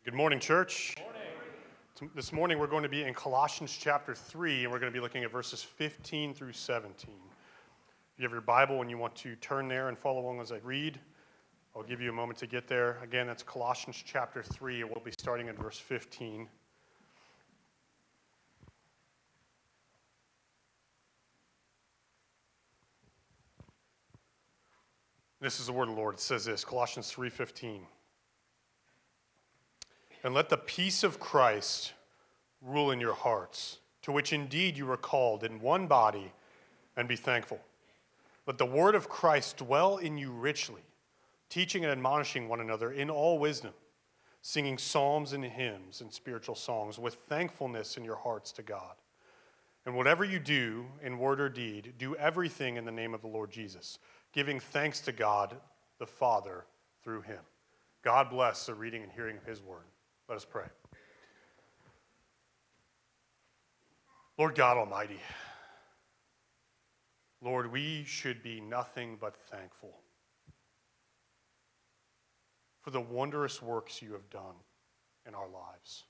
Good morning, church. Good morning. This morning we're going to be in Colossians chapter 3, and we're going to be looking at verses 15 through 17. If you have your Bible and you want to turn there and follow along as I read, I'll give you a moment to get there. Again, that's Colossians chapter 3, and we'll be starting at verse 15. This is the word of the Lord. It says this, Colossians 3:15. And let the peace of Christ rule in your hearts, to which indeed you are called in one body, and be thankful. Let the word of Christ dwell in you richly, teaching and admonishing one another in all wisdom, singing psalms and hymns and spiritual songs with thankfulness in your hearts to God. And whatever you do, in word or deed, do everything in the name of the Lord Jesus, giving thanks to God the Father through him. God bless the reading and hearing of his word. Let us pray. Lord God Almighty, Lord, we should be nothing but thankful for the wondrous works you have done in our lives.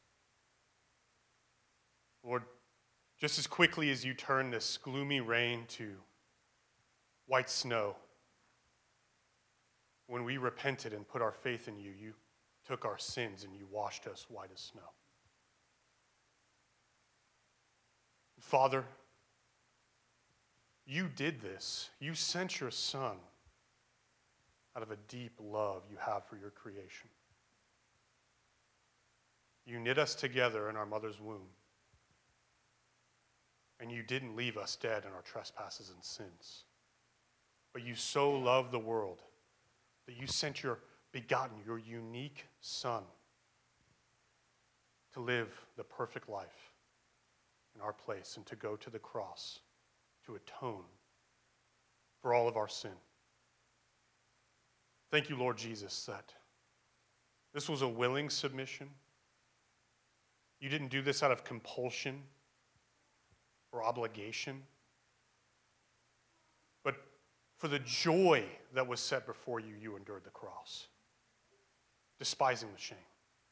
Lord, just as quickly as you turn this gloomy rain to white snow, when we repented and put our faith in you, you took our sins and you washed us white as snow. Father, you did this. You sent your Son out of a deep love you have for your creation. You knit us together in our mother's womb, and you didn't leave us dead in our trespasses and sins. But you so loved the world that you sent your begotten, your unique Son to live the perfect life in our place and to go to the cross to atone for all of our sin. Thank you, Lord Jesus, that this was a willing submission. You didn't do this out of compulsion or obligation, but for the joy that was set before you, you endured the cross, despising the shame.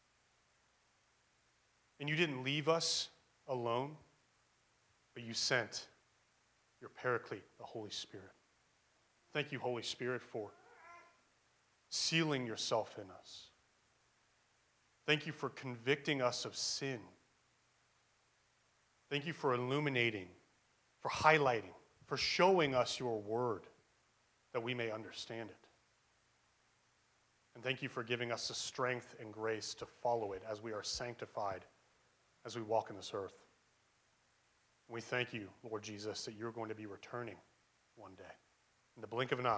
And you didn't leave us alone, but you sent your Paraclete, the Holy Spirit. Thank you, Holy Spirit, for sealing yourself in us. Thank you for convicting us of sin. Thank you for illuminating, for highlighting, for showing us your word that we may understand it. And thank you for giving us the strength and grace to follow it as we are sanctified, as we walk in this earth. We thank you, Lord Jesus, that you're going to be returning one day, in the blink of an eye.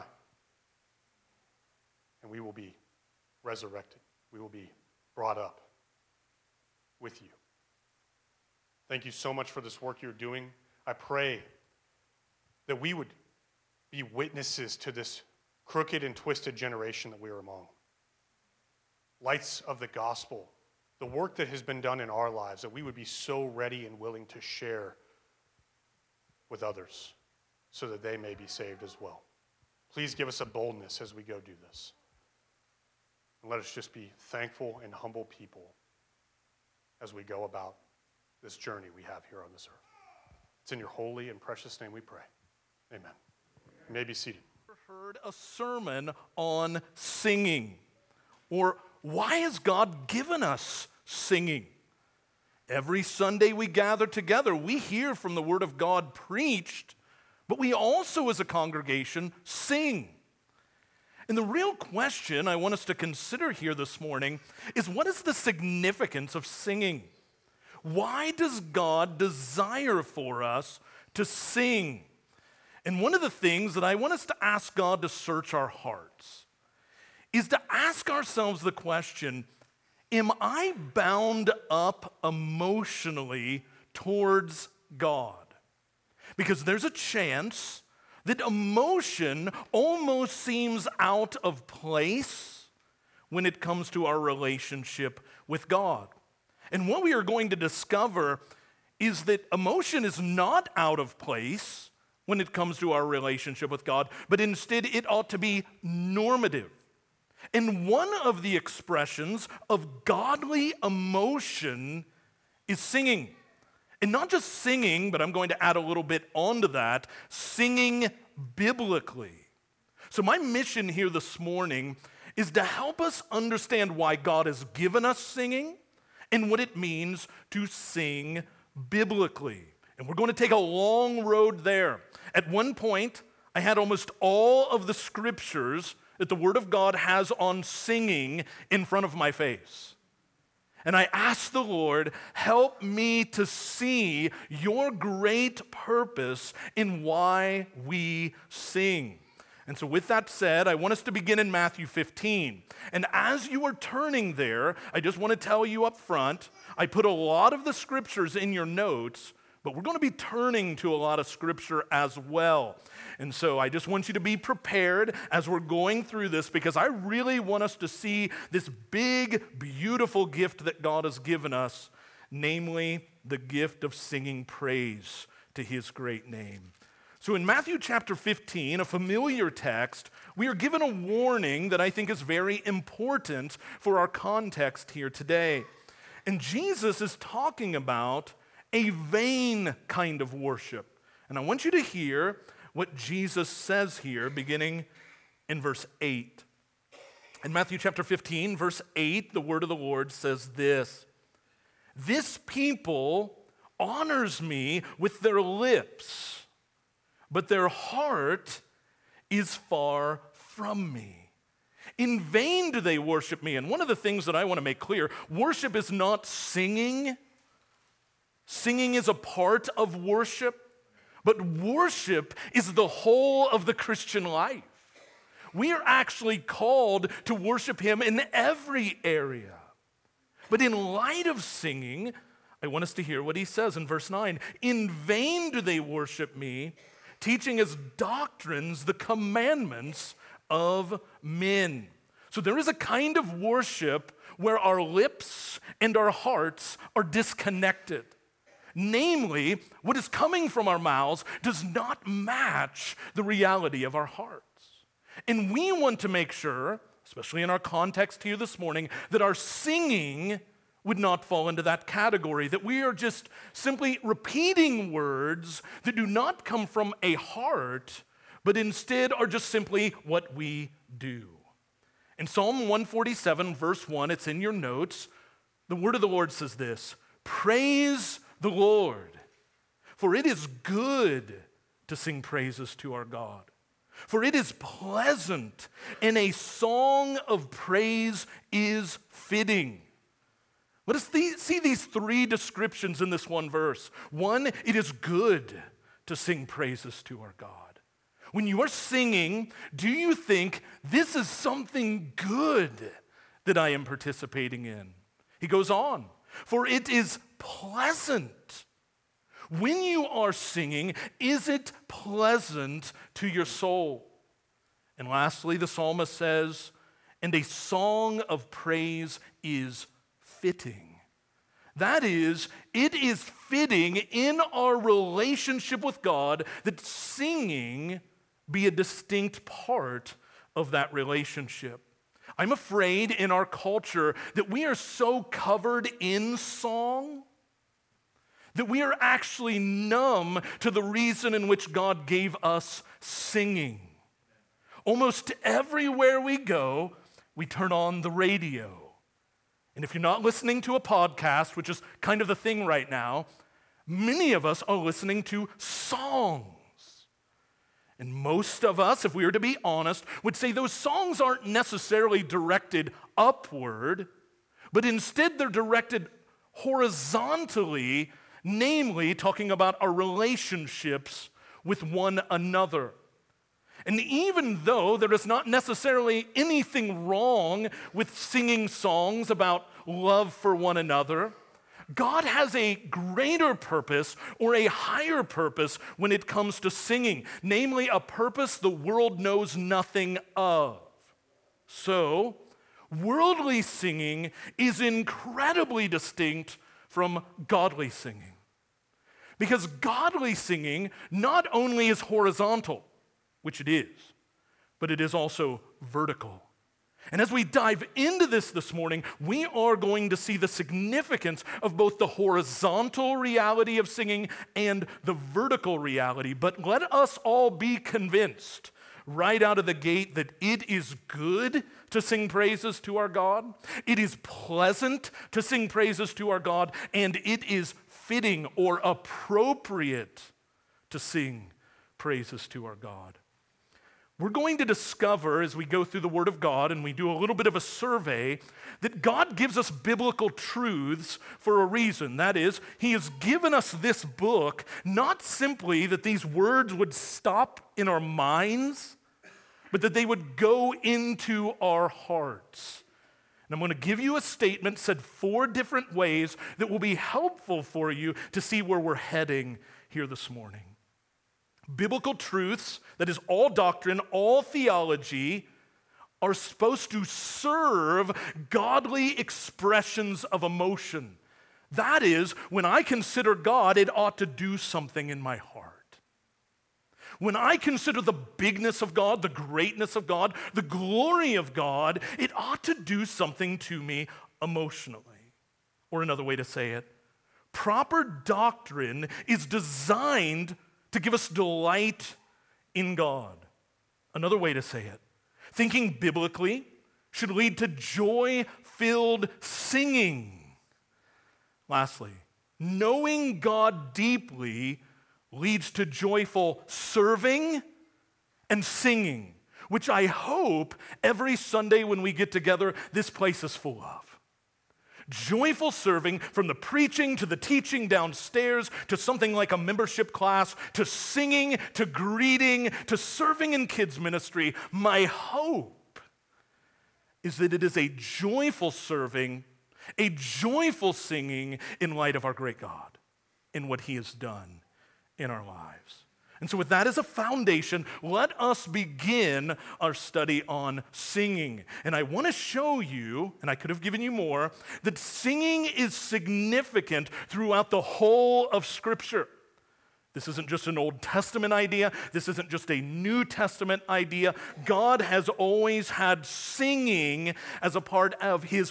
And we will be resurrected. We will be brought up with you. Thank you so much for this work you're doing. I pray that we would be witnesses to this crooked and twisted generation that we are among. Lights of the gospel, the work that has been done in our lives, that we would be so ready and willing to share with others so that they may be saved as well. Please give us a boldness as we go do this. And let us just be thankful and humble people as we go about this journey we have here on this earth. It's in your holy and precious name we pray. Amen. You may be seated. Heard a sermon on singing, or why has God given us singing? Every Sunday we gather together, we hear from the Word of God preached, but we also as a congregation sing. And the real question I want us to consider here this morning is, what is the significance of singing? Why does God desire for us to sing? And one of the things that I want us to ask God to search our hearts is to ask ourselves the question, am I bound up emotionally towards God? Because there's a chance that emotion almost seems out of place when it comes to our relationship with God. And what we are going to discover is that emotion is not out of place when it comes to our relationship with God, but instead it ought to be normative. And one of the expressions of godly emotion is singing. And not just singing, but I'm going to add a little bit onto that, singing biblically. So my mission here this morning is to help us understand why God has given us singing and what it means to sing biblically. And we're going to take a long road there. At one point, I had almost all of the scriptures that the Word of God has on singing in front of my face. And I asked the Lord, help me to see your great purpose in why we sing. And so with that said, I want us to begin in Matthew 15. And as you are turning there, I just want to tell you up front, I put a lot of the scriptures in your notes, but we're going to be turning to a lot of scripture as well. And so I just want you to be prepared as we're going through this, because I really want us to see this big, beautiful gift that God has given us, namely the gift of singing praise to his great name. So in Matthew chapter 15, a familiar text, we are given a warning that I think is very important for our context here today. And Jesus is talking about a vain kind of worship. And I want you to hear what Jesus says here, beginning in verse 8. In Matthew chapter 15, verse 8, the word of the Lord says this: "This people honors me with their lips, but their heart is far from me. In vain do they worship me." And one of the things that I want to make clear, worship is not singing. Singing is a part of worship, but worship is the whole of the Christian life. We are actually called to worship him in every area. But in light of singing, I want us to hear what he says in verse 9. "In vain do they worship me, teaching as doctrines the commandments of men." So there is a kind of worship where our lips and our hearts are disconnected. Namely, what is coming from our mouths does not match the reality of our hearts. And we want to make sure, especially in our context here this morning, that our singing would not fall into that category, that we are just simply repeating words that do not come from a heart, but instead are just simply what we do. In Psalm 147, verse 1, it's in your notes, the word of the Lord says this: "Praise the Lord, for it is good to sing praises to our God. For it is pleasant, and a song of praise is fitting." Let us see these three descriptions in this one verse. One, it is good to sing praises to our God. When you are singing, do you think this is something good that I am participating in? He goes on, "For it is pleasant." When you are singing, is it pleasant to your soul? And lastly, the psalmist says, "And a song of praise is fitting." That is, it is fitting in our relationship with God that singing be a distinct part of that relationship. I'm afraid in our culture that we are so covered in song that we are actually numb to the reason in which God gave us singing. Almost everywhere we go, we turn on the radio. And if you're not listening to a podcast, which is kind of the thing right now, many of us are listening to songs. And most of us, if we were to be honest, would say those songs aren't necessarily directed upward, but instead they're directed horizontally, namely talking about our relationships with one another. And even though there is not necessarily anything wrong with singing songs about love for one another, God has a greater purpose or a higher purpose when it comes to singing, namely a purpose the world knows nothing of. So, worldly singing is incredibly distinct from godly singing. Because godly singing not only is horizontal, which it is, but it is also vertical. And as we dive into this morning, we are going to see the significance of both the horizontal reality of singing and the vertical reality. But let us all be convinced right out of the gate that it is good to sing praises to our God. It is pleasant to sing praises to our God, and it is fitting or appropriate to sing praises to our God. We're going to discover as we go through the Word of God and we do a little bit of a survey that God gives us biblical truths for a reason. That is, He has given us this book not simply that these words would stop in our minds, but that they would go into our hearts. And I'm going to give you a statement said 4 different ways that will be helpful for you to see where we're heading here this morning. Biblical truths, that is all doctrine, all theology, are supposed to serve godly expressions of emotion. That is, when I consider God, it ought to do something in my heart. When I consider the bigness of God, the greatness of God, the glory of God, it ought to do something to me emotionally. Or another way to say it, proper doctrine is designed to give us delight in God. Another way to say it, thinking biblically should lead to joy-filled singing. Lastly, knowing God deeply leads to joyful serving and singing, which I hope every Sunday when we get together, this place is full of. Joyful serving, from the preaching to the teaching downstairs to something like a membership class to singing to greeting to serving in kids ministry. My hope is that it is a joyful serving, a joyful singing in light of our great God and what He has done in our lives. And so with that as a foundation, let us begin our study on singing. And I want to show you, and I could have given you more, that singing is significant throughout the whole of Scripture. This isn't just an Old Testament idea. This isn't just a New Testament idea. God has always had singing as a part of His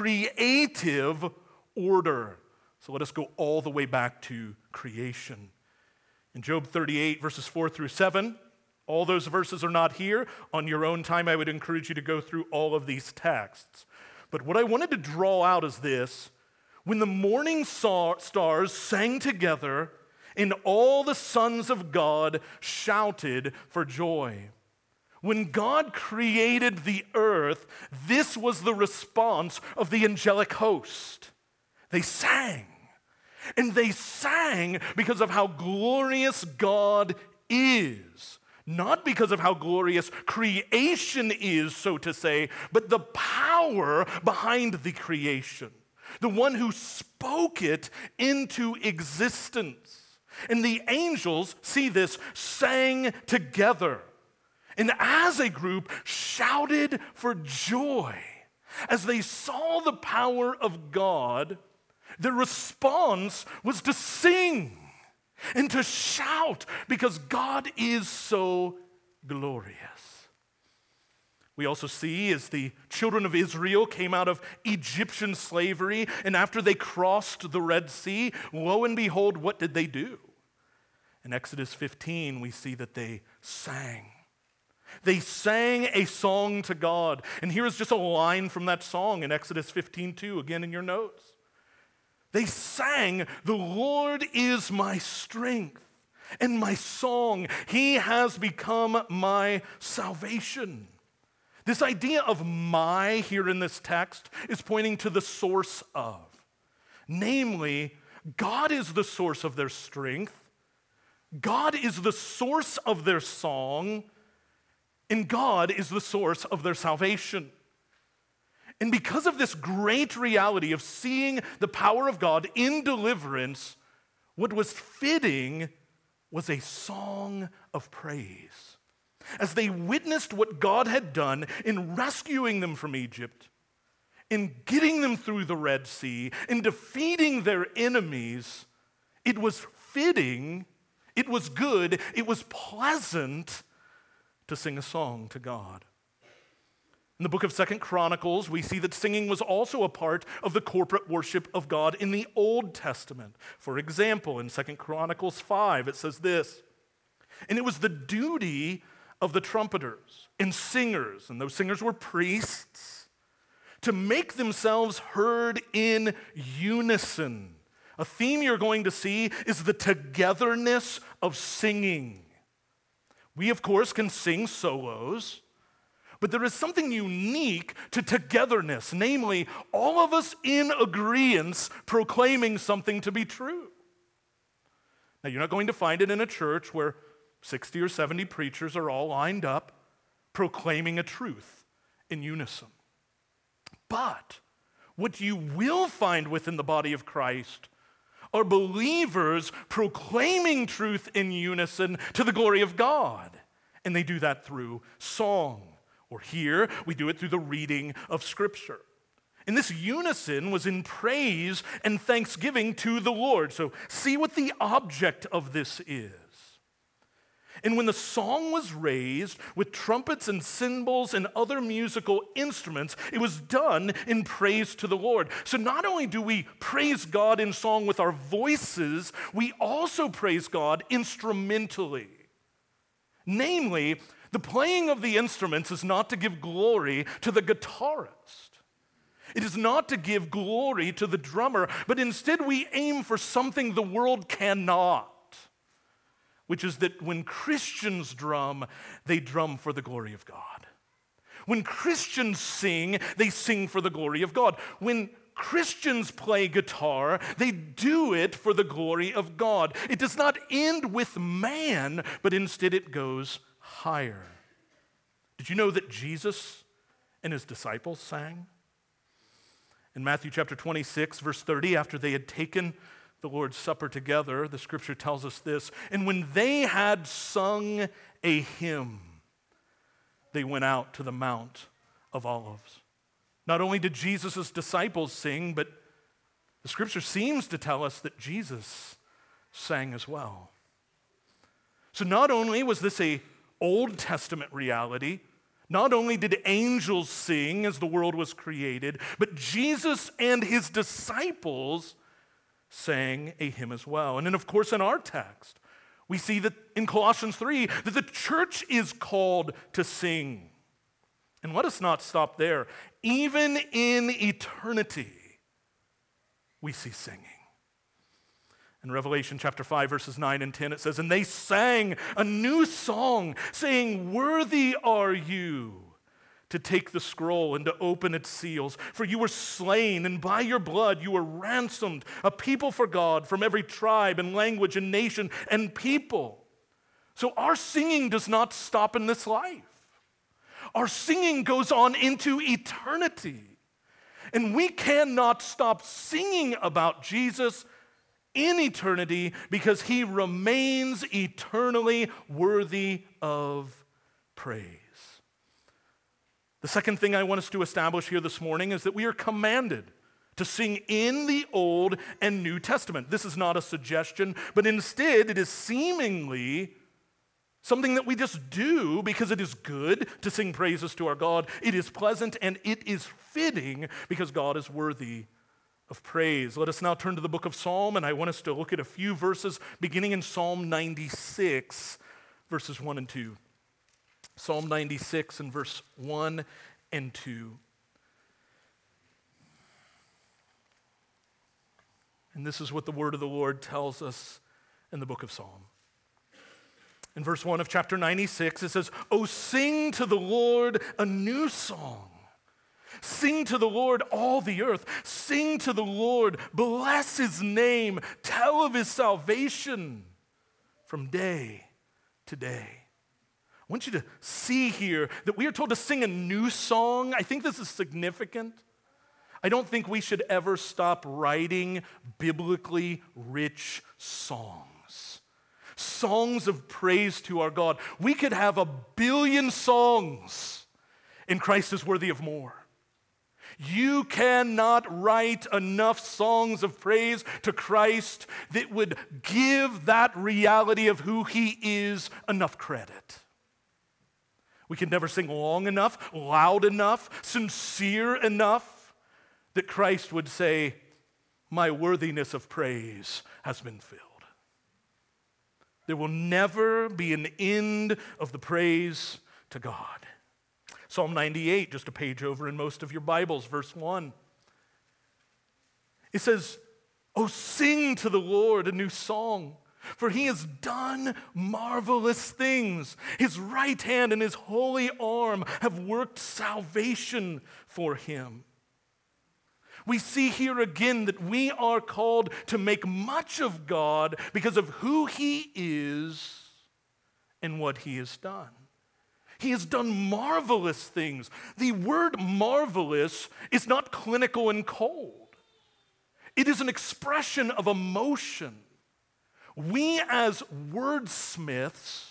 creative order. So let us go all the way back to creation. In Job 38, verses 4 through 7, all those verses are not here. On your own time, I would encourage you to go through all of these texts. But what I wanted to draw out is this. When the morning stars sang together, and all the sons of God shouted for joy. When God created the earth, this was the response of the angelic host. They sang. And they sang because of how glorious God is. Not because of how glorious creation is, so to say, but the power behind the creation. The one who spoke it into existence. And the angels, see this, sang together. And as a group, shouted for joy. As they saw the power of God, the response was to sing and to shout because God is so glorious. We also see as the children of Israel came out of Egyptian slavery, and after they crossed the Red Sea, lo and behold, what did they do? In Exodus 15, we see that they sang. They sang a song to God. And here is just a line from that song in Exodus 15:2, again in your notes. They sang, "The Lord is my strength and my song. He has become my salvation." This idea of "my" here in this text is pointing to the source of. Namely, God is the source of their strength. God is the source of their song. And God is the source of their salvation. And because of this great reality of seeing the power of God in deliverance, what was fitting was a song of praise. As they witnessed what God had done in rescuing them from Egypt, in getting them through the Red Sea, in defeating their enemies, it was fitting, it was good, it was pleasant to sing a song to God. In the book of 2 Chronicles, we see that singing was also a part of the corporate worship of God in the Old Testament. For example, in 2 Chronicles 5, it says this, "And it was the duty of the trumpeters and singers," and those singers were priests, "to make themselves heard in unison." A theme you're going to see is the togetherness of singing. We, of course, can sing solos, but there is something unique to togetherness, namely, all of us in agreement proclaiming something to be true. Now, you're not going to find it in a church where 60 or 70 preachers are all lined up proclaiming a truth in unison. But what you will find within the body of Christ are believers proclaiming truth in unison to the glory of God. And they do that through song. Or here, we do it through the reading of Scripture. And this unison was in praise and thanksgiving to the Lord. So see what the object of this is. And when the song was raised with trumpets and cymbals and other musical instruments, it was done in praise to the Lord. So not only do we praise God in song with our voices, we also praise God instrumentally. Namely, the playing of the instruments is not to give glory to the guitarist. It is not to give glory to the drummer, but instead we aim for something the world cannot, which is that when Christians drum, they drum for the glory of God. When Christians sing, they sing for the glory of God. When Christians play guitar, they do it for the glory of God. It does not end with man, but instead it goes higher. Did you know that Jesus and his disciples sang? In Matthew chapter 26, verse 30, after they had taken the Lord's Supper together, the scripture tells us this, "And when they had sung a hymn, they went out to the Mount of Olives." Not only did Jesus' disciples sing, but the scripture seems to tell us that Jesus sang as well. So not only was this a Old Testament reality, not only did angels sing as the world was created, but Jesus and his disciples sang a hymn as well. And then, of course, in our text, we see that in Colossians 3, that the church is called to sing. And let us not stop there. Even in eternity, we see singing. In Revelation chapter 5, verses 9 and 10, it says, "And they sang a new song, saying, 'Worthy are you to take the scroll and to open its seals. For you were slain, and by your blood you were ransomed, a people for God from every tribe and language and nation and people.'" So our singing does not stop in this life. Our singing goes on into eternity. And we cannot stop singing about Jesus in eternity because he remains eternally worthy of praise. The second thing I want us to establish here this morning is that we are commanded to sing in the Old and New Testament. This is not a suggestion, but instead it is seemingly something that we just do because it is good to sing praises to our God. It is pleasant and it is fitting because God is worthy of praise. Let us now turn to the book of Psalm, and I want us to look at a few verses beginning in Psalm 96, verses 1 and 2. Psalm 96 and verse 1 and 2. And this is what the word of the Lord tells us in the book of Psalm. In verse 1 of chapter 96, it says, "Oh, sing to the Lord a new song. Sing to the Lord, all the earth. Sing to the Lord, bless his name. Tell of his salvation from day to day." I want you to see here that we are told to sing a new song. I think this is significant. I don't think we should ever stop writing biblically rich songs. Songs of praise to our God. We could have 1,000,000,000 songs, and Christ is worthy of more. You cannot write enough songs of praise to Christ that would give that reality of who he is enough credit. We can never sing long enough, loud enough, sincere enough that Christ would say, my worthiness of praise has been filled. There will never be an end of the praise to God. Psalm 98, just a page over in most of your Bibles, verse 1. It says, oh, sing to the Lord a new song, for he has done marvelous things. His right hand and his holy arm have worked salvation for him. We see here again that we are called to make much of God because of who he is and what he has done. He has done marvelous things. The word marvelous is not clinical and cold. It is an expression of emotion. We as wordsmiths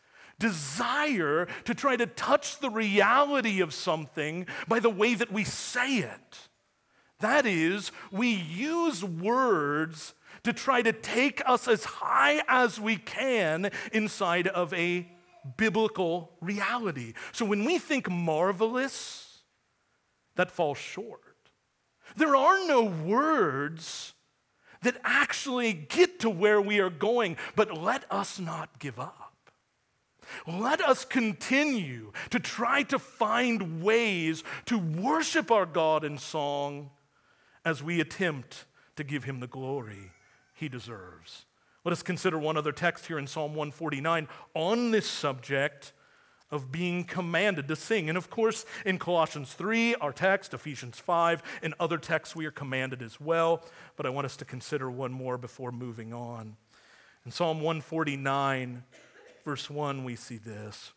desire to try to touch the reality of something by the way that we say it. That is, we use words to try to take us as high as we can inside of a biblical reality. So when we think marvelous, that falls short. There are no words that actually get to where we are going, but let us not give up. Let us continue to try to find ways to worship our God in song as we attempt to give him the glory he deserves. Let us consider one other text here in Psalm 149 on this subject of being commanded to sing. And of course, in Colossians 3, our text, Ephesians 5, and other texts we are commanded as well. But I want us to consider one more before moving on. In Psalm 149, verse 1, we see this.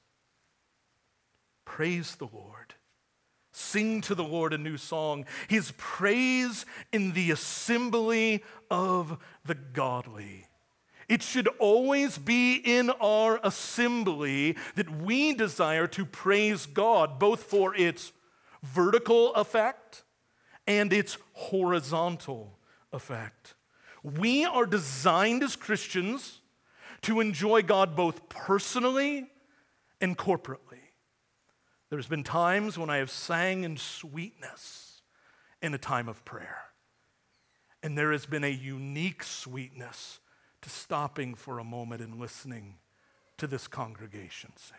Praise the Lord. Sing to the Lord a new song, his praise in the assembly of the godly. It should always be in our assembly that we desire to praise God, both for its vertical effect and its horizontal effect. We are designed as Christians to enjoy God both personally and corporately. There's been times when I have sang in sweetness in a time of prayer. And there has been a unique sweetness to stopping for a moment and listening to this congregation sing.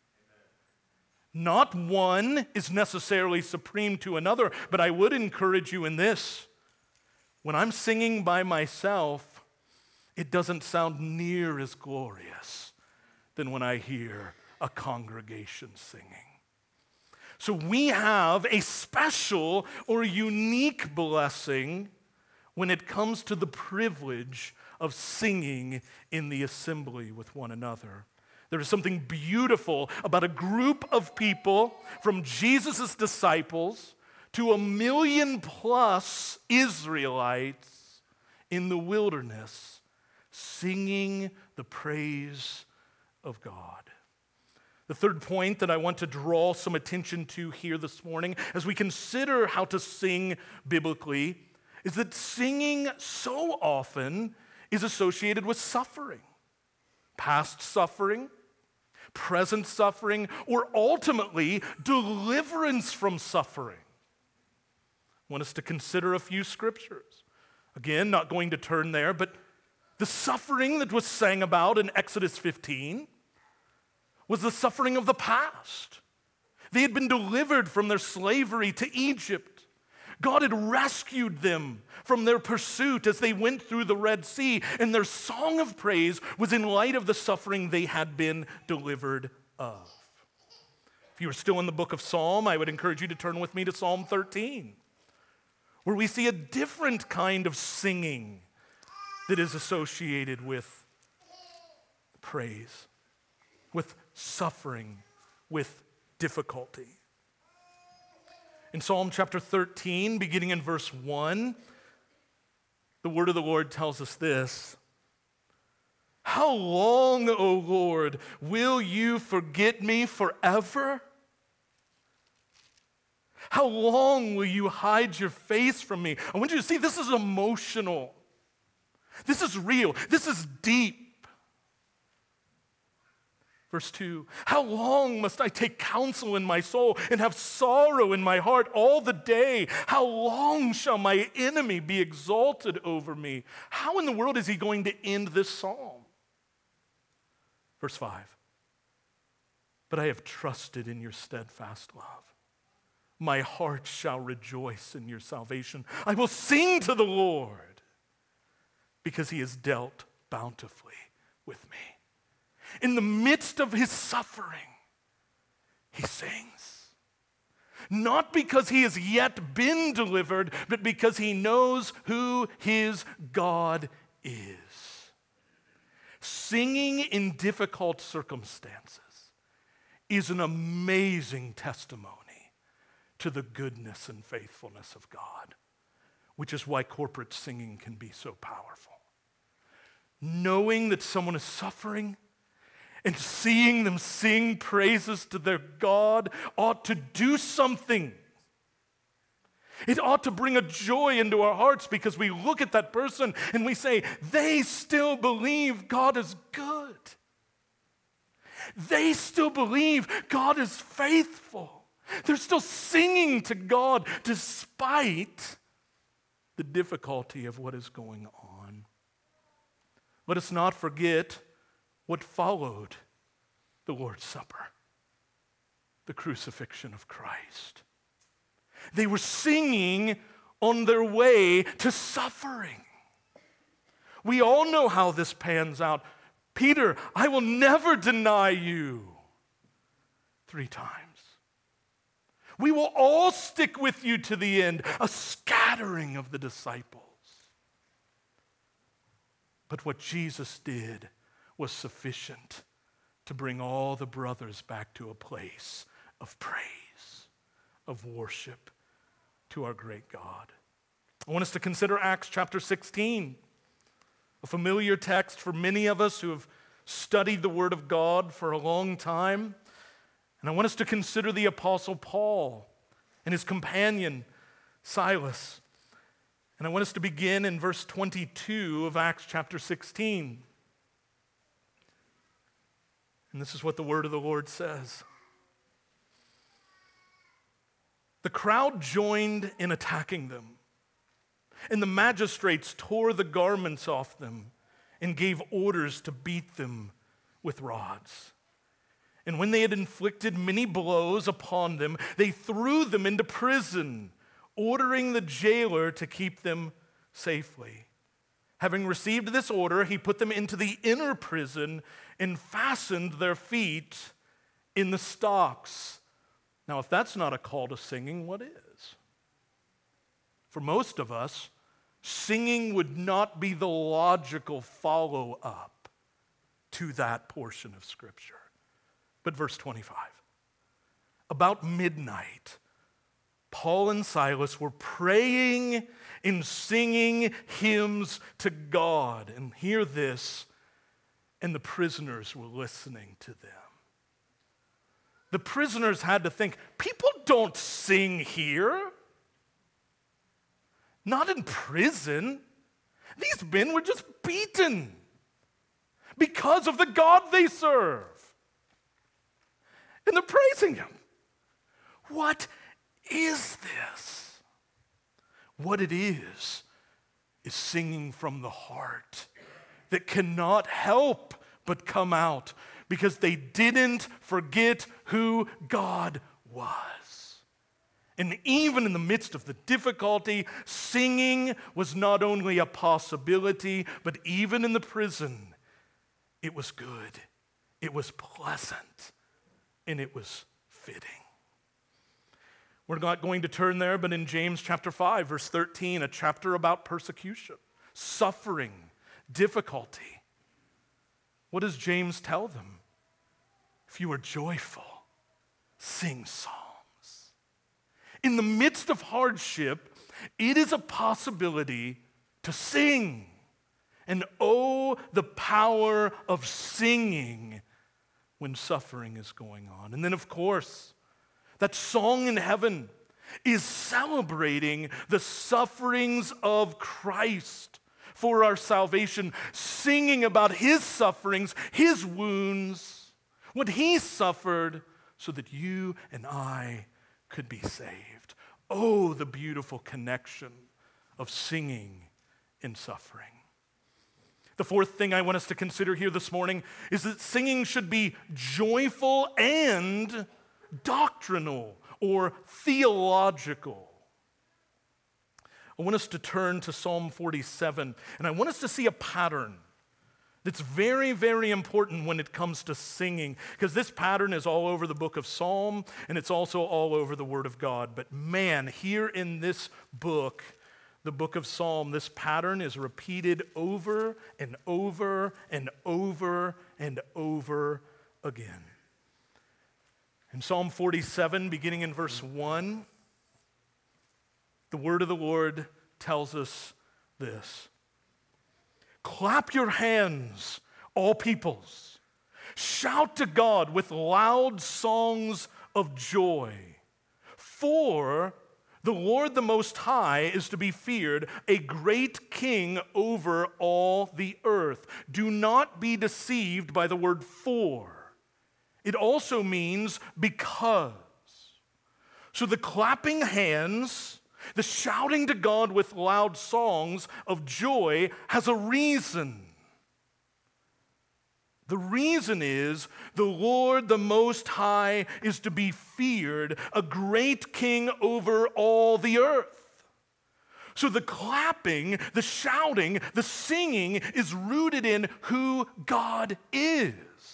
Not one is necessarily supreme to another, but I would encourage you in this. When I'm singing by myself, it doesn't sound near as glorious than when I hear a congregation singing. So we have a special or unique blessing when it comes to the privilege of singing in the assembly with one another. There is something beautiful about a group of people from Jesus' disciples to 1 million plus Israelites in the wilderness singing the praise of God. The third point that I want to draw some attention to here this morning as we consider how to sing biblically is that singing so often is associated with suffering. Past suffering, present suffering, or ultimately deliverance from suffering. I want us to consider a few scriptures. Again, not going to turn there, but the suffering that was sang about in Exodus 15 was the suffering of the past. They had been delivered from their slavery to Egypt. God had rescued them from their pursuit as they went through the Red Sea, and their song of praise was in light of the suffering they had been delivered of. If you are still in the book of Psalm, I would encourage you to turn with me to Psalm 13, where we see a different kind of singing that is associated with praise, with suffering, with difficulty. In Psalm chapter 13, beginning in verse 1, the word of the Lord tells us this: How long, O Lord, will you forget me forever? How long will you hide your face from me? I want you to see this is emotional. This is real. This is deep. Verse 2, how long must I take counsel in my soul and have sorrow in my heart all the day? How long shall my enemy be exalted over me? How in the world is he going to end this psalm? Verse 5, but I have trusted in your steadfast love. My heart shall rejoice in your salvation. I will sing to the Lord because he has dealt bountifully with me. In the midst of his suffering, he sings. Not because he has yet been delivered, but because he knows who his God is. Singing in difficult circumstances is an amazing testimony to the goodness and faithfulness of God, which is why corporate singing can be so powerful. Knowing that someone is suffering and seeing them sing praises to their God ought to do something. It ought to bring a joy into our hearts because we look at that person and we say, they still believe God is good. They still believe God is faithful. They're still singing to God despite the difficulty of what is going on. Let us not forget what followed the Lord's Supper, the crucifixion of Christ. They were singing on their way to suffering. We all know how this pans out. Peter, I will never deny you 3 times. We will all stick with you to the end, a scattering of the disciples. But what Jesus did was sufficient to bring all the brothers back to a place of praise, of worship to our great God. I want us to consider Acts chapter 16, a familiar text for many of us who have studied the Word of God for a long time. And I want us to consider the Apostle Paul and his companion Silas. And I want us to begin in verse 22 of Acts chapter 16. And this is what the word of the Lord says. The crowd joined in attacking them, and the magistrates tore the garments off them and gave orders to beat them with rods. And when they had inflicted many blows upon them, they threw them into prison, ordering the jailer to keep them safely. Having received this order, he put them into the inner prison and fastened their feet in the stocks. Now, if that's not a call to singing, what is? For most of us, singing would not be the logical follow-up to that portion of Scripture. But verse 25, about midnight, Paul and Silas were praying and singing hymns to God. And hear this, and the prisoners were listening to them. The prisoners had to think, people don't sing here. Not in prison. These men were just beaten because of the God they serve. And they're praising him. What is this? What it is singing from the heart that cannot help but come out because they didn't forget who God was. And even in the midst of the difficulty, singing was not only a possibility, but even in the prison, it was good, it was pleasant, and it was fitting. We're not going to turn there, but in James chapter 5, verse 13, a chapter about persecution, suffering, difficulty. What does James tell them? If you are joyful, sing psalms. In the midst of hardship, it is a possibility to sing. And oh, the power of singing when suffering is going on. And then, of course, that song in heaven is celebrating the sufferings of Christ for our salvation, singing about his sufferings, his wounds, what he suffered so that you and I could be saved. Oh, the beautiful connection of singing in suffering. The fourth thing I want us to consider here this morning is that singing should be joyful and doctrinal or theological. I want us to turn to Psalm 47, and I want us to see a pattern that's very, very important when it comes to singing, because this pattern is all over the book of Psalm, and it's also all over the Word of God. But man, here in this book, the book of Psalm, this pattern is repeated over and over and over and over again. In Psalm 47, beginning in verse 1, the word of the Lord tells us this. Clap your hands, all peoples. Shout to God with loud songs of joy. For the Lord the Most High is to be feared, a great king over all the earth. Do not be deceived by the word for. It also means because. So the clapping hands, the shouting to God with loud songs of joy has a reason. The reason is the Lord the Most High is to be feared, a great king over all the earth. So the clapping, the shouting, the singing is rooted in who God is.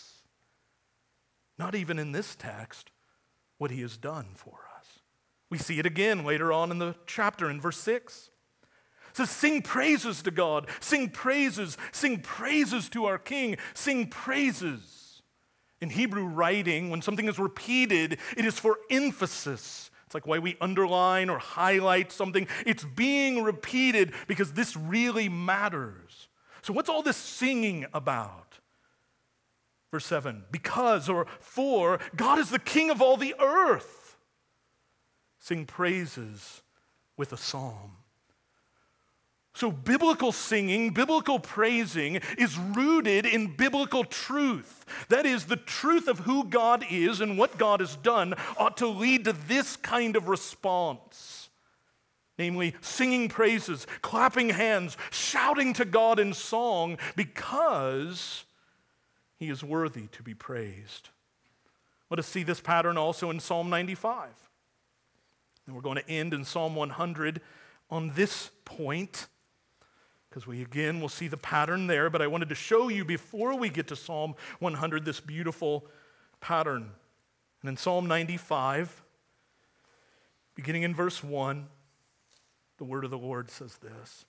Not even in this text, what he has done for us. We see it again later on in the chapter in verse 6. It says, sing praises to God, sing praises to our King, sing praises. In Hebrew writing, when something is repeated, it is for emphasis. It's like why we underline or highlight something. It's being repeated because this really matters. So what's all this singing about? Verse 7, because or for God is the King of all the earth. Sing praises with a psalm. So biblical singing, biblical praising is rooted in biblical truth. That is, the truth of who God is and what God has done ought to lead to this kind of response. Namely, singing praises, clapping hands, shouting to God in song because he is worthy to be praised. Let us see this pattern also in Psalm 95. And we're going to end in Psalm 100 on this point, because we again will see the pattern there, but I wanted to show you before we get to Psalm 100 this beautiful pattern. And in Psalm 95, beginning in verse 1, the word of the Lord says this.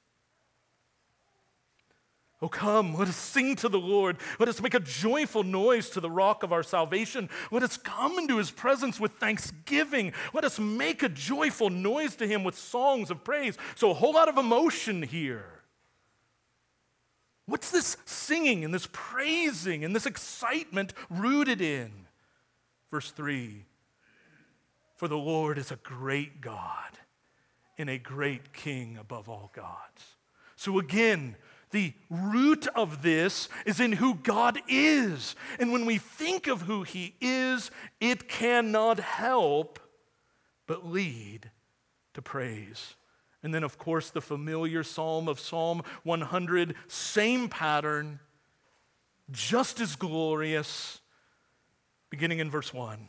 Oh, come, let us sing to the Lord. Let us make a joyful noise to the rock of our salvation. Let us come into his presence with thanksgiving. Let us make a joyful noise to him with songs of praise. So a whole lot of emotion here. What's this singing and this praising and this excitement rooted in? Verse 3, for the Lord is a great God and a great King above all gods. So again, the root of this is in who God is. And when we think of who he is, it cannot help but lead to praise. And then, of course, the familiar psalm of Psalm 100, same pattern, just as glorious, beginning in verse 1.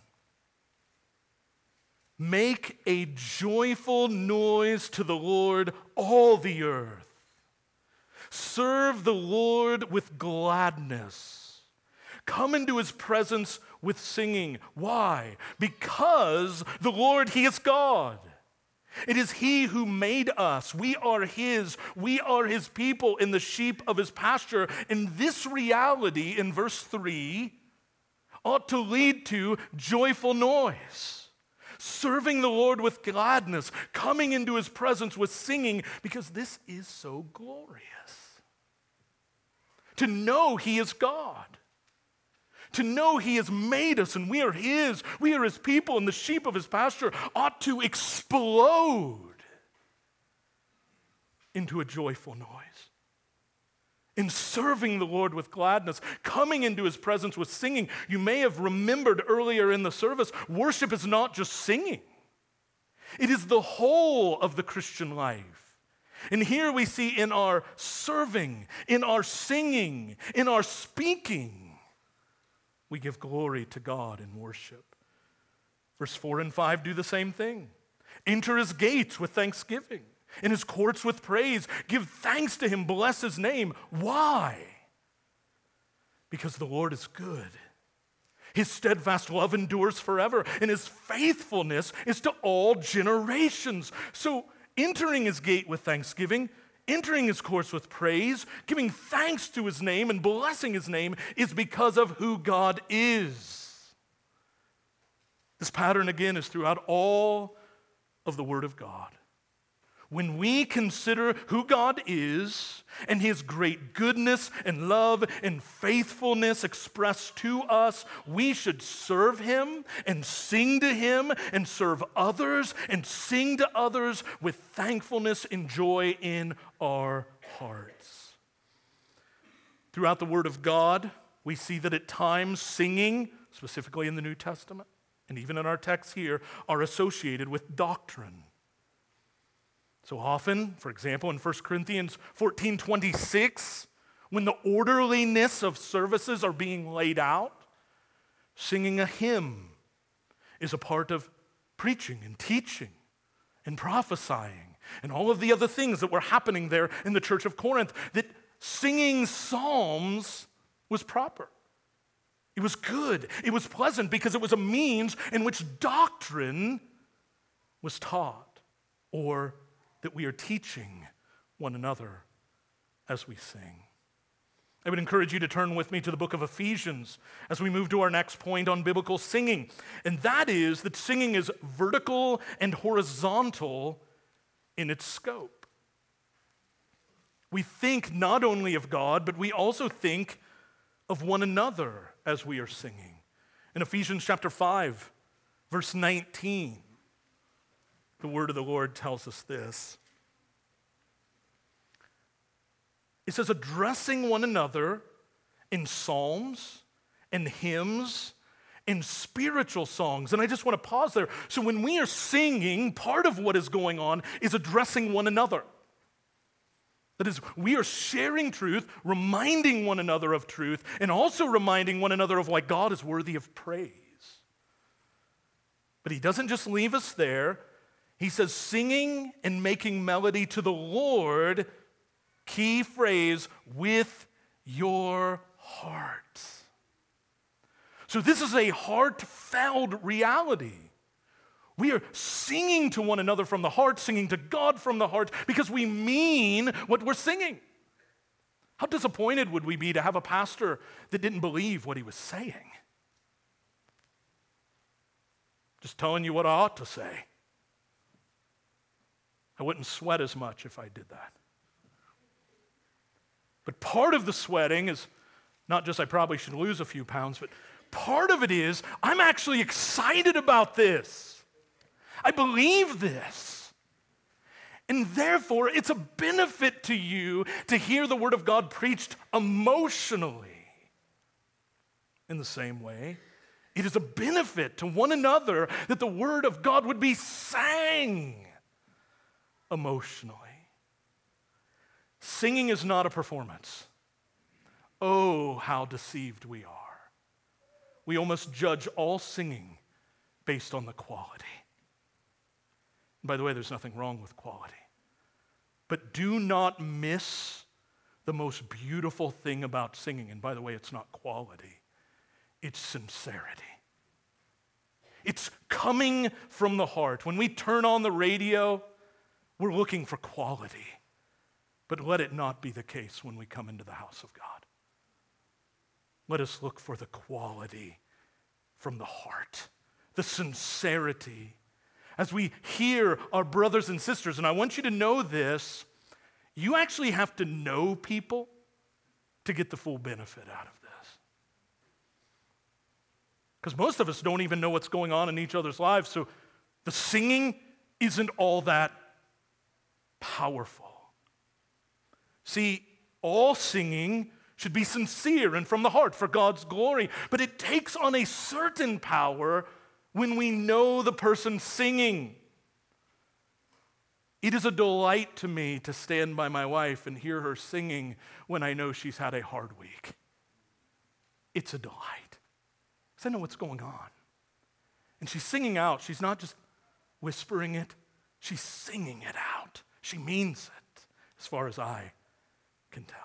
Make a joyful noise to the Lord, all the earth. Serve the Lord with gladness. Come into his presence with singing. Why? Because the Lord, he is God. It is he who made us. We are his. We are his people and the sheep of his pasture. And this reality in verse 3 ought to lead to joyful noise. Serving the Lord with gladness. Coming into his presence with singing, because this is so glorious. To know he is God. To know he has made us and we are his people and the sheep of his pasture ought to explode into a joyful noise. in serving the Lord with gladness, coming into his presence with singing. You may have remembered earlier in the service, worship is not just singing. It is the whole of the Christian life. And here we see in our serving, in our singing, in our speaking, we give glory to God in worship. Verse 4 and 5 do the same thing. Enter his gates with thanksgiving, in his courts with praise. Give thanks to him, bless his name. Why? Because the Lord is good. His steadfast love endures forever, and his faithfulness is to all generations. So entering his gate with thanksgiving, entering his courts with praise, giving thanks to his name and blessing his name is because of who God is. This pattern, again, is throughout all of the Word of God. When we consider who God is and his great goodness and love and faithfulness expressed to us, we should serve him and sing to him and serve others and sing to others with thankfulness and joy in our hearts. Throughout the Word of God, we see that at times singing, specifically in the New Testament, and even in our text here, are associated with doctrine. So often, for example, in 1 Corinthians 14:26, when the orderliness of services are being laid out, singing a hymn is a part of preaching and teaching and prophesying and all of the other things that were happening there in the church of Corinth, that singing psalms was proper. It was good. It was pleasant because it was a means in which doctrine was taught, or that we are teaching one another as we sing. I would encourage you to turn with me to the book of Ephesians as we move to our next point on biblical singing. And that is that singing is vertical and horizontal in its scope. We think not only of God, but we also think of one another as we are singing. In Ephesians chapter 5, verse 19, the word of the Lord tells us this. It says, addressing one another in psalms and hymns and spiritual songs. And I just want to pause there. So when we are singing, part of what is going on is addressing one another. That is, we are sharing truth, reminding one another of truth, and also reminding one another of why God is worthy of praise. But he doesn't just leave us there. He says, singing and making melody to the Lord, key phrase, with your heart. So this is a heartfelt reality. We are singing to one another from the heart, singing to God from the heart, because we mean what we're singing. How disappointed would we be to have a pastor that didn't believe what he was saying? Just telling you what I ought to say. I wouldn't sweat as much if I did that. But part of the sweating is not just I probably should lose a few pounds, but part of it is I'm actually excited about this. I believe this. And therefore, it's a benefit to you to hear the Word of God preached emotionally. In the same way, it is a benefit to one another that the Word of God would be sang emotionally. Singing is not a performance. Oh, how deceived we are. We almost judge all singing based on the quality. By the way, there's nothing wrong with quality. But do not miss the most beautiful thing about singing. And by the way, it's not quality, it's sincerity. It's coming from the heart. When we turn on the radio, we're looking for quality. But let it not be the case when we come into the house of God. Let us look for the quality from the heart, the sincerity. As we hear our brothers and sisters, and I want you to know this, you actually have to know people to get the full benefit out of this. Because most of us don't even know what's going on in each other's lives, so the singing isn't all that powerful. See, All singing should be sincere and from the heart for God's glory. But it takes on a certain power when we know the person singing. It is a delight to me to stand by my wife and hear her singing when I know she's had a hard week. It's a delight, because I know what's going on. And she's singing out. She's not just whispering it. She's singing it out. She means it, as far as I can tell.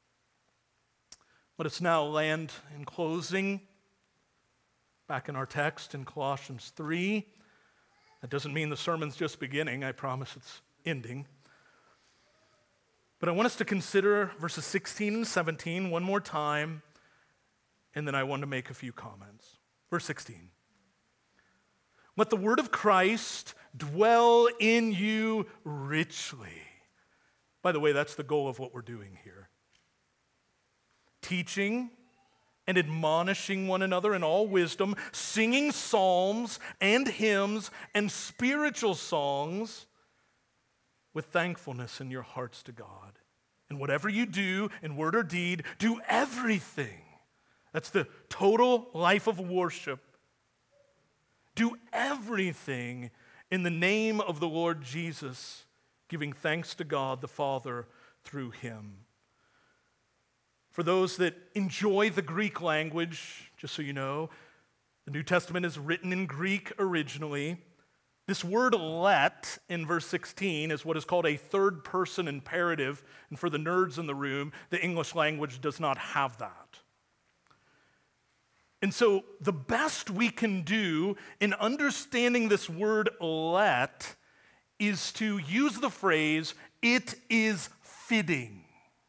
Let us now land in closing back in our text in Colossians 3. That doesn't mean the sermon's just beginning. I promise it's ending. But I want us to consider verses 16 and 17 one more time, and then I want to make a few comments. Verse 16. Let the word of Christ dwell in you richly. By the way, that's the goal of what we're doing here. Teaching and admonishing one another in all wisdom, singing psalms and hymns and spiritual songs with thankfulness in your hearts to God. And whatever you do in word or deed, do everything. That's the total life of worship. Do everything in the name of the Lord Jesus, giving thanks to God the Father through him. For those that enjoy the Greek language, just so you know, the New Testament is written in Greek originally. This word let in verse 16 is what is called a third person imperative. And for the nerds in the room, the English language does not have that. And so the best we can do in understanding this word let is to use the phrase, it is fitting.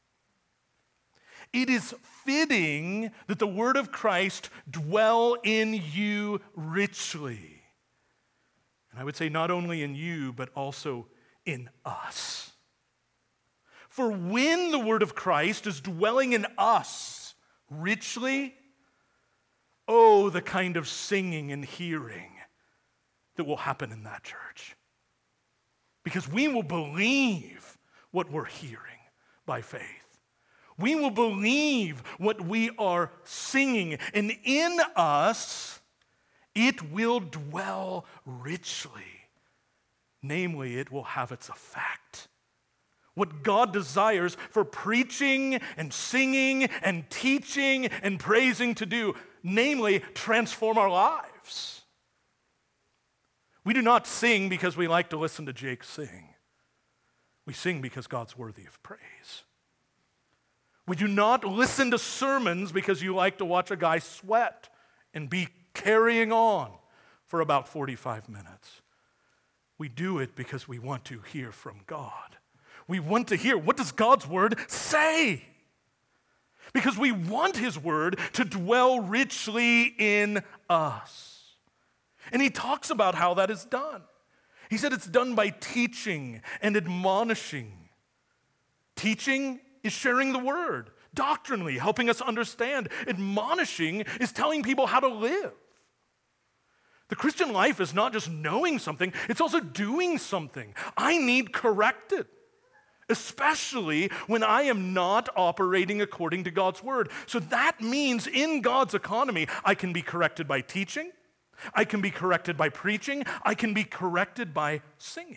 It is fitting that the word of Christ dwell in you richly. And I would say not only in you, but also in us. For when the word of Christ is dwelling in us richly, oh, the kind of singing and hearing that will happen in that church. Because we will believe what we're hearing by faith. We will believe what we are singing, and in us, it will dwell richly. Namely, it will have its effect. What God desires for preaching and singing and teaching and praising to do, namely, transform our lives. We do not sing because we like to listen to Jake sing. We sing because God's worthy of praise. We do not listen to sermons because you like to watch a guy sweat and be carrying on for about 45 minutes. We do it because we want to hear from God. We want to hear, what does God's word say? Because we want his word to dwell richly in us. And he talks about how that is done. He said it's done by teaching and admonishing. Teaching is sharing the word, doctrinally, helping us understand. Admonishing is telling people how to live. The Christian life is not just knowing something, it's also doing something. I need corrected, especially when I am not operating according to God's word. So that means in God's economy, I can be corrected by teaching, I can be corrected by preaching, I can be corrected by singing.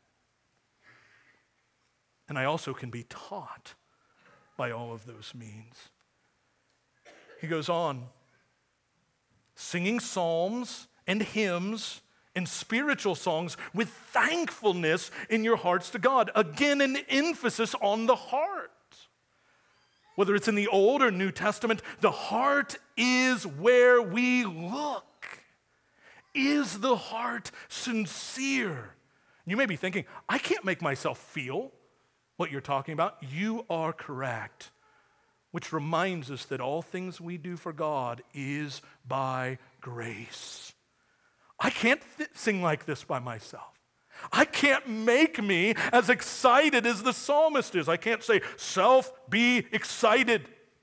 And I also can be taught by all of those means. He goes on, singing psalms and hymns and spiritual songs with thankfulness in your hearts to God. Again, an emphasis on the heart. Whether it's in the Old or New Testament, the heart is where we look. Is the heart sincere? You may be thinking, I can't make myself feel what you're talking about. You are correct. Which reminds us that all things we do for God is by grace. I can't sing like this by myself. I can't make me as excited as the psalmist is. I can't say, self, be excited.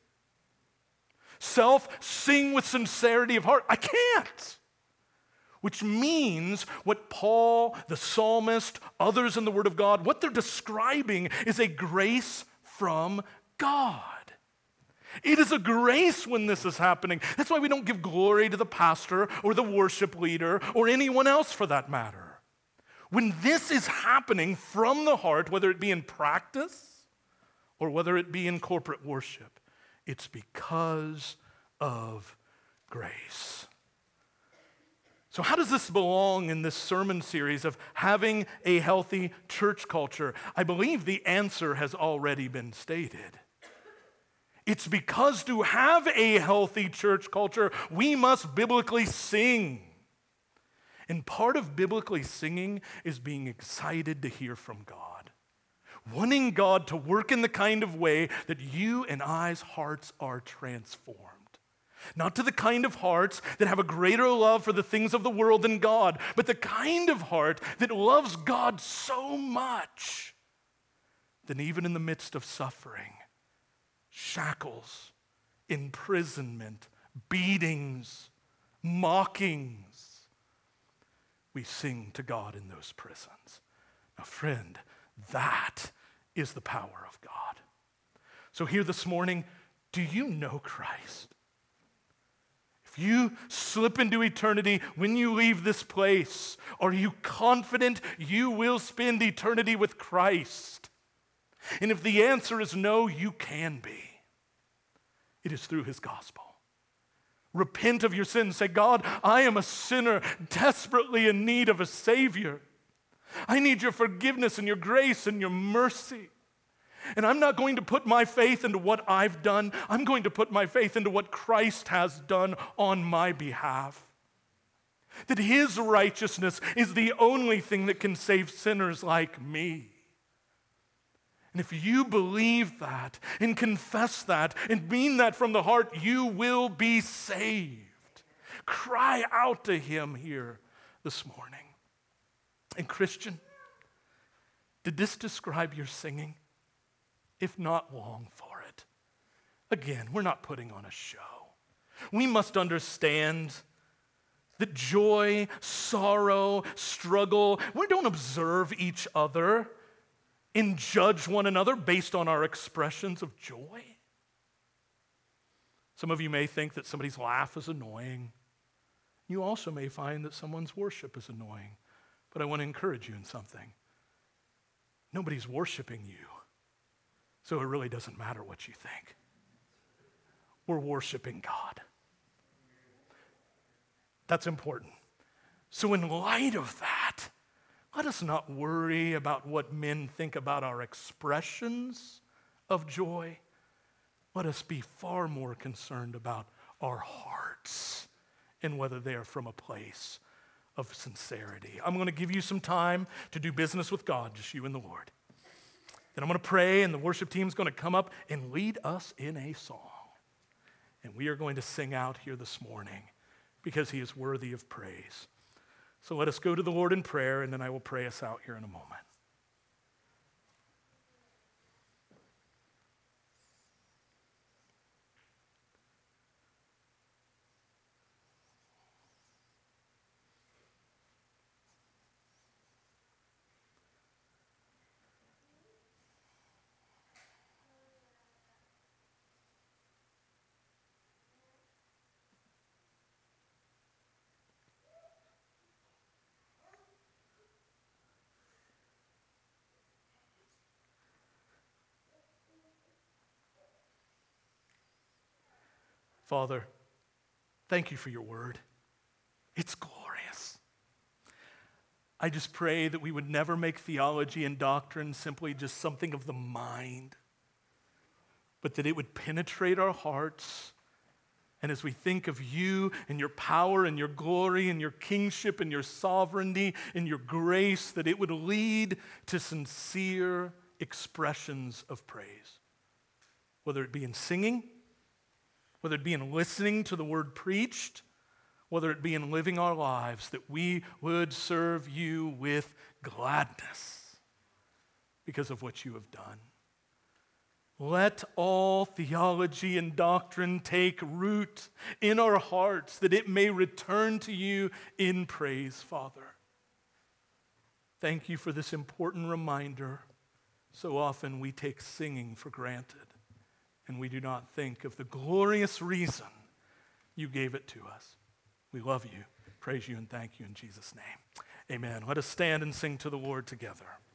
Self, sing with sincerity of heart. I can't. Which means what Paul, the psalmist, others in the Word of God, what they're describing is a grace from God. It is a grace when this is happening. That's why we don't give glory to the pastor or the worship leader or anyone else for that matter. When this is happening from the heart, whether it be in practice or whether it be in corporate worship, it's because of grace. So how does this belong in this sermon series of having a healthy church culture? I believe the answer has already been stated. It's because to have a healthy church culture, we must biblically sing. And part of biblically singing is being excited to hear from God, wanting God to work in the kind of way that you and I's hearts are transformed. Not to the kind of hearts that have a greater love for the things of the world than God, but the kind of heart that loves God so much that even in the midst of suffering, shackles, imprisonment, beatings, mockings, we sing to God in those prisons. Now, friend, that is the power of God. So here this morning, do you know Christ? If you slip into eternity when you leave this place, are you confident you will spend eternity with Christ? And if the answer is no, you can be. It is through his gospel. Repent of your sins. Say, God, I am a sinner desperately in need of a Savior. I need your forgiveness and your grace and your mercy. And I'm not going to put my faith into what I've done. I'm going to put my faith into what Christ has done on my behalf. That his righteousness is the only thing that can save sinners like me. And if you believe that and confess that and mean that from the heart, you will be saved. Cry out to him here this morning. And Christian, did this describe your singing? If not, long for it. Again, we're not putting on a show. We must understand that joy, sorrow, struggle, we don't observe each other and judge one another based on our expressions of joy. Some of you may think that somebody's laugh is annoying. You also may find that someone's worship is annoying. But I want to encourage you in something. Nobody's worshiping you, so it really doesn't matter what you think. We're worshiping God. That's important. So in light of that, let us not worry about what men think about our expressions of joy. Let us be far more concerned about our hearts and whether they are from a place of sincerity. I'm going to give you some time to do business with God, just you and the Lord. Then I'm going to pray, and the worship team is going to come up and lead us in a song. And we are going to sing out here this morning because he is worthy of praise. So let us go to the Lord in prayer, and then I will pray us out here in a moment. Father, thank you for your word. It's glorious. I just pray that we would never make theology and doctrine simply just something of the mind, but that it would penetrate our hearts. And as we think of you and your power and your glory and your kingship and your sovereignty and your grace, that it would lead to sincere expressions of praise, whether it be in singing, whether it be in listening to the word preached, whether it be in living our lives, that we would serve you with gladness because of what you have done. Let all theology and doctrine take root in our hearts, that it may return to you in praise, Father. Thank you for this important reminder. So often we take singing for granted. and we do not think of the glorious reason you gave it to us. We love you, praise you, and thank you in Jesus' name. Amen. Let us stand and sing to the Lord together.